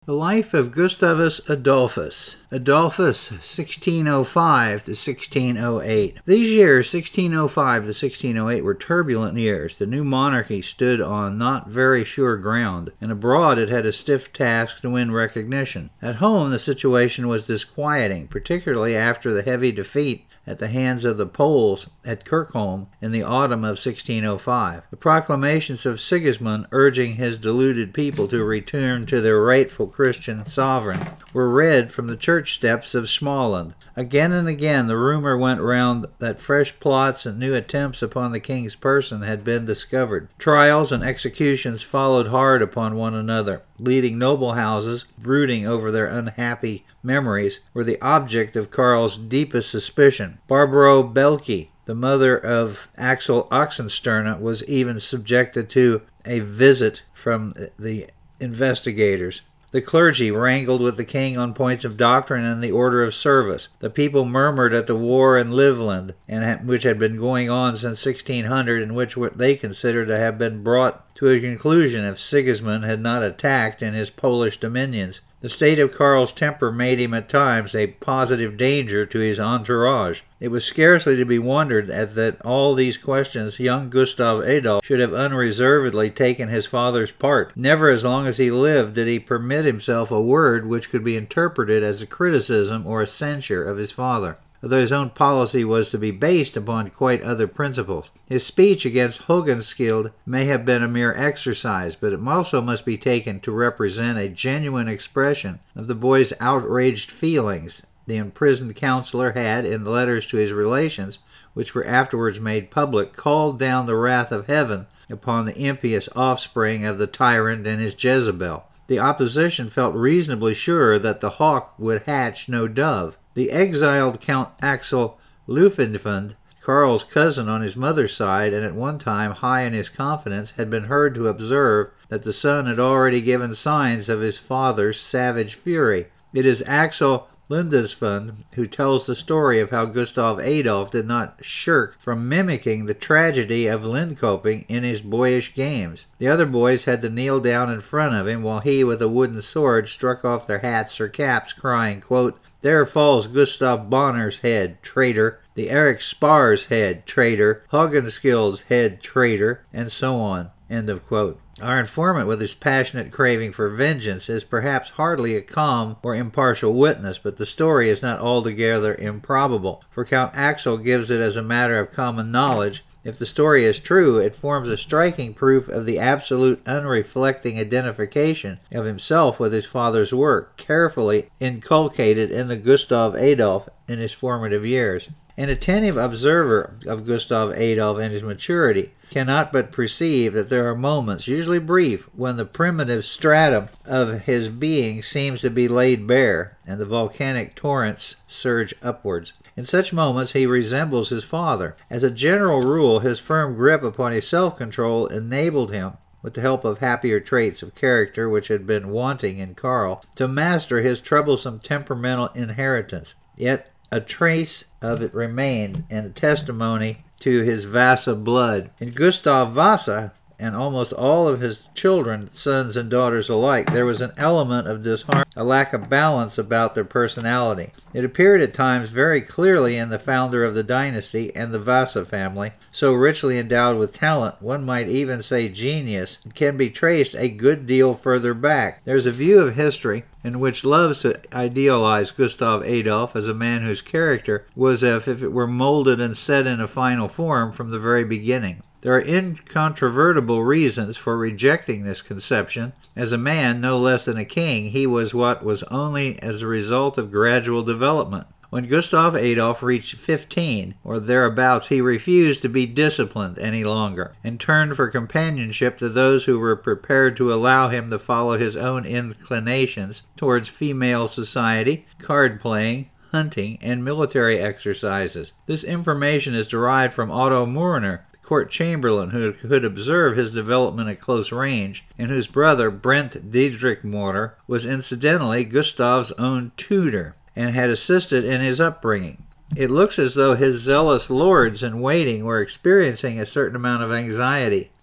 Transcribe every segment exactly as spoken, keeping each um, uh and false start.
The life of Gustavus Adolphus. Adolphus, sixteen oh five to sixteen oh eight. These years, sixteen oh five to sixteen oh eight, were turbulent years. The new monarchy stood on not very sure ground, and abroad it had a stiff task to win recognition. At home, the situation was disquieting, particularly after the heavy defeat at the hands of the Poles at Kirkholm in the autumn of sixteen oh five. The proclamations of Sigismund urging his deluded people to return to their rightful Christian sovereign were read from the church steps of Smaaland. Again and again the rumor went round that fresh plots and new attempts upon the king's person had been discovered. Trials and executions followed hard upon one another. Leading noble houses, brooding over their unhappy memories, were the object of Karl's deepest suspicion. Barbaro Belki, the mother of Axel Oxenstierna, was even subjected to a visit from the investigators. The clergy wrangled with the king on points of doctrine and the order of service. The people murmured at the war in Livland, and which had been going on since sixteen hundred, and which they considered to have been brought to a conclusion if Sigismund had not attacked in his Polish dominions. The state of Karl's temper made him at times a positive danger to his entourage. It was scarcely to be wondered at that all these questions young Gustav Adolf should have unreservedly taken his father's part. Never as long as he lived did he permit himself a word which could be interpreted as a criticism or a censure of his father, although his own policy was to be based upon quite other principles. His speech against Hohenskild may have been a mere exercise, but it also must be taken to represent a genuine expression of the boy's outraged feelings. The imprisoned counselor had, in letters to his relations, which were afterwards made public, called down the wrath of heaven upon the impious offspring of the tyrant and his Jezebel. The opposition felt reasonably sure that the hawk would hatch no dove. The exiled Count Axel Leuwenhoek, Karl's cousin on his mother's side, and at one time high in his confidence, had been heard to observe that the son had already given signs of his father's savage fury. It is Axel Lindesfund who tells the story of how Gustav Adolf did not shirk from mimicking the tragedy of Linkoping in his boyish games. The other boys had to kneel down in front of him while he, with a wooden sword, struck off their hats or caps, crying, quote, "There falls Gustav Bonner's head, traitor, the Eric Spar's head, traitor, Hogenskild's head, traitor," and so on. End of quote. Our informant, with his passionate craving for vengeance, is perhaps hardly a calm or impartial witness, but the story is not altogether improbable, for Count Axel gives it as a matter of common knowledge. If the story is true, it forms a striking proof of the absolute unreflecting identification of himself with his father's work, carefully inculcated in the Gustav Adolf in his formative years. An attentive observer of Gustav Adolf and his maturity cannot but perceive that there are moments, usually brief, when the primitive stratum of his being seems to be laid bare, and the volcanic torrents surge upwards. In such moments he resembles his father. As a general rule, his firm grip upon his self-control enabled him, with the help of happier traits of character which had been wanting in Karl, to master his troublesome temperamental inheritance. Yet a trace of it remained in a testimony to his Vasa blood. In Gustav Vasa, and almost all of his children, sons and daughters alike, there was an element of disharmony, a lack of balance about their personality. It appeared at times very clearly in the founder of the dynasty and the Vasa family, so richly endowed with talent, one might even say genius, can be traced a good deal further back. There is a view of history in which loves to idealize Gustav Adolf as a man whose character was as if it were molded and set in a final form from the very beginning. There are incontrovertible reasons for rejecting this conception. As a man, no less than a king, he was what was only as a result of gradual development. When Gustav Adolf reached fifteen, or thereabouts, he refused to be disciplined any longer, and turned for companionship to those who were prepared to allow him to follow his own inclinations towards female society, card-playing, hunting, and military exercises. This information is derived from Otto Murner, court chamberlain who could observe his development at close range, and whose brother, Brent Diedrich Murner, was incidentally Gustav's own tutor, and had assisted in his upbringing. It looks as though his zealous lords in waiting were experiencing a certain amount of anxiety.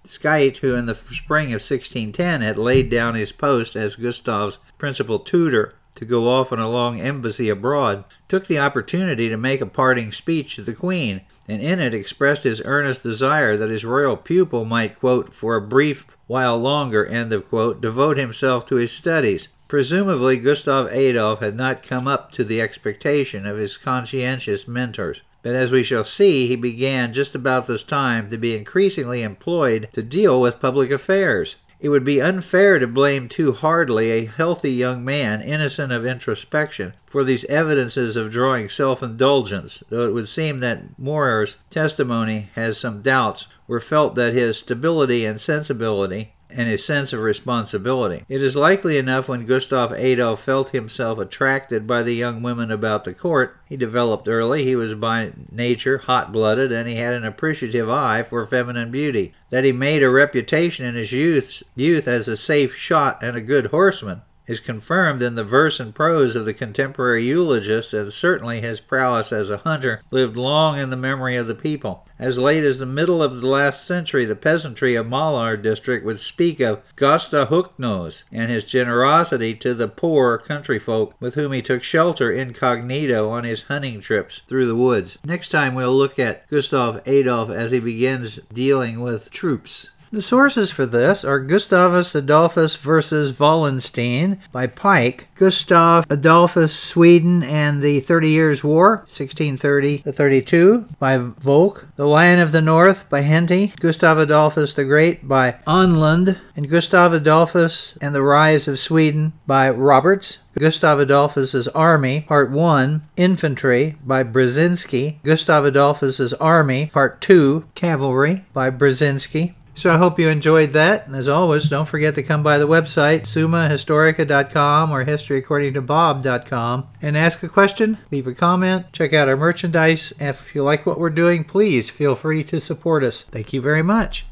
Skytte, who in the spring of sixteen ten had laid down his post as Gustav's principal tutor to go off on a long embassy abroad, took the opportunity to make a parting speech to the Queen, and in it expressed his earnest desire that his royal pupil might, quote, for a brief while longer, end of quote, devote himself to his studies. Presumably, Gustav Adolf had not come up to the expectation of his conscientious mentors. But as we shall see, he began just about this time to be increasingly employed to deal with public affairs. It would be unfair to blame too hardly a healthy young man, innocent of introspection, for these evidences of drawing self-indulgence, though it would seem that Mohrer's testimony has some doubts, were felt that his stability and sensibility and his sense of responsibility. It is likely enough when Gustav Adolf felt himself attracted by the young women about the court. He developed early, he was by nature hot-blooded, and he had an appreciative eye for feminine beauty. That he made a reputation in his youth, youth as a safe shot and a good horseman is confirmed in the verse and prose of the contemporary eulogists, and certainly his prowess as a hunter lived long in the memory of the people. As late as the middle of the last century, the peasantry of Malar district would speak of Gösta Höknäs and his generosity to the poor country folk with whom he took shelter incognito on his hunting trips through the woods. Next time we'll look at Gustav Adolf as he begins dealing with troops. The sources for this are Gustavus Adolphus versus Wallenstein by Pike, Gustav Adolphus, Sweden and the Thirty Years' War, sixteen thirty to thirty-two, by Volk, The Lion of the North by Henty, Gustav Adolphus the Great by Onlund, and Gustav Adolphus and the Rise of Sweden by Roberts, Gustav Adolphus's Army, Part one, Infantry by Brzezinski, Gustav Adolphus's Army, Part two, Cavalry by Brzezinski. So I hope you enjoyed that, and as always, don't forget to come by the website, summa historica dot com or history according to bob dot com, and ask a question, leave a comment, check out our merchandise, and if you like what we're doing, please feel free to support us. Thank you very much.